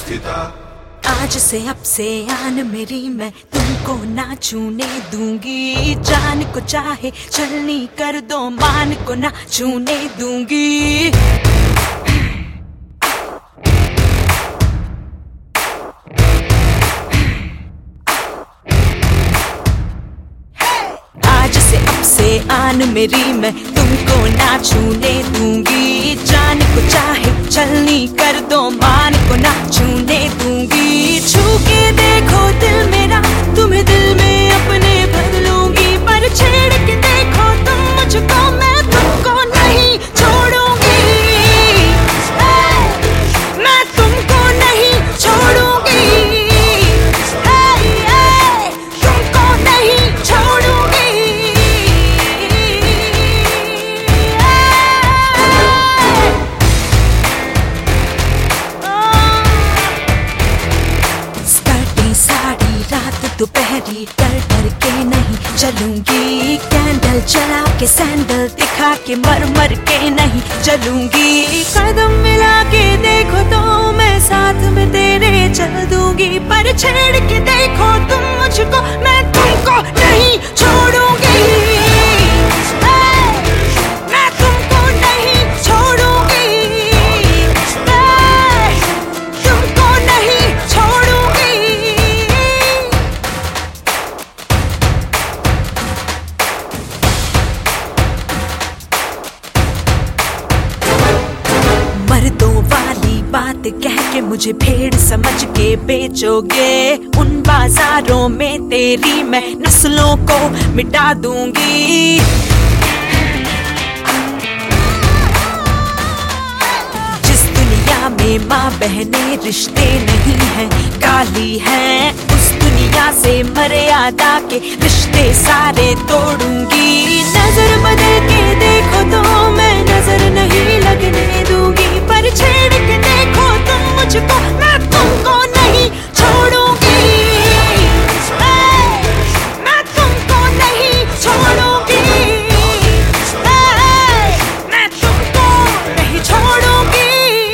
संस्थिता। आज से अब से आन मेरी मैं तुमको ना छूने दूंगी। जान को चाहे छलनी कर दो, मान को ना छूने दूंगी। आज से अब से आन मेरी मैं तुमको ना छूने दूंगी। जान को चाहे छलनी कर दो, मान को ना छूने दूंगी। छू के देखो दिल मेरा, तुम्हें दिल में अपने भर लूंगी। पर छेड़ के देखो तुम मुझको, मैं तुमको नहीं छोड़ूंगी। मैं तुमको नहीं छोड़ूंगी। तुमको नहीं छोड़ूंगी। दोपहरी डर डर के नहीं चलूंगी। कैंडल जला के सैंडल दिखा के मर मर के नहीं चलूंगी। कदम मिला के देखो तो मैं साथ में तेरे चल दूंगी। पर छेड़ के देखो तुम मुझको, मैं तुमको नहीं छोड़ूंगी। मैं तुमको नहीं छोड़ूंगी। तुमको नहीं छोड़ूंगी। मर्दों वाली बात कह के मुझे भेड़ समझ के बेचोगे। उन बाजारों में तेरी मैं नस्लों को मिटा दूंगी। जिस दुनिया में माँ बहने रिश्ते नहीं हैं, गाली है, उस दुनिया से मर्यादा के रिश्ते सारे तोड़ूंगी। नजर बदल के देखो तो मैं नजर नहीं लगने दूंगी। पर छेड़ के देखो तुम मुझको, मैं तुमको नहीं छोड़ूंगी। मैं तुमको नहीं छोड़ूंगी। मैं तुमको नहीं छोड़ूंगी।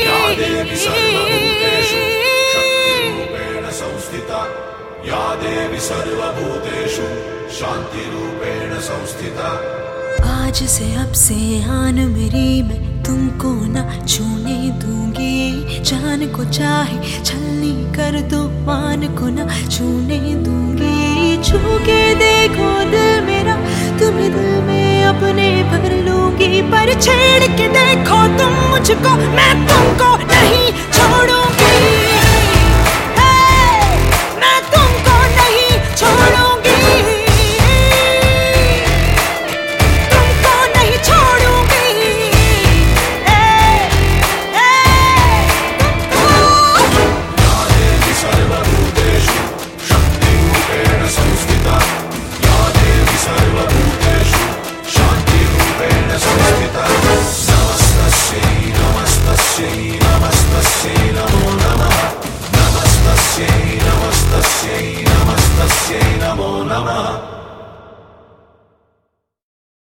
या देवी सर्वभूतेषु शान्तिरूपेण संस्थिता। आज से अब से आन मेरी मैं तुमको ना छूने दूंगी। जान को चाहे छलनी कर दो, मान को ना छूने दूंगी। छू के देखो दिल मेरा, तुम्हें दिल में अपने भर लूंगी। पर छेड़ के देखो तुम मुझको, मैं तुमको नहीं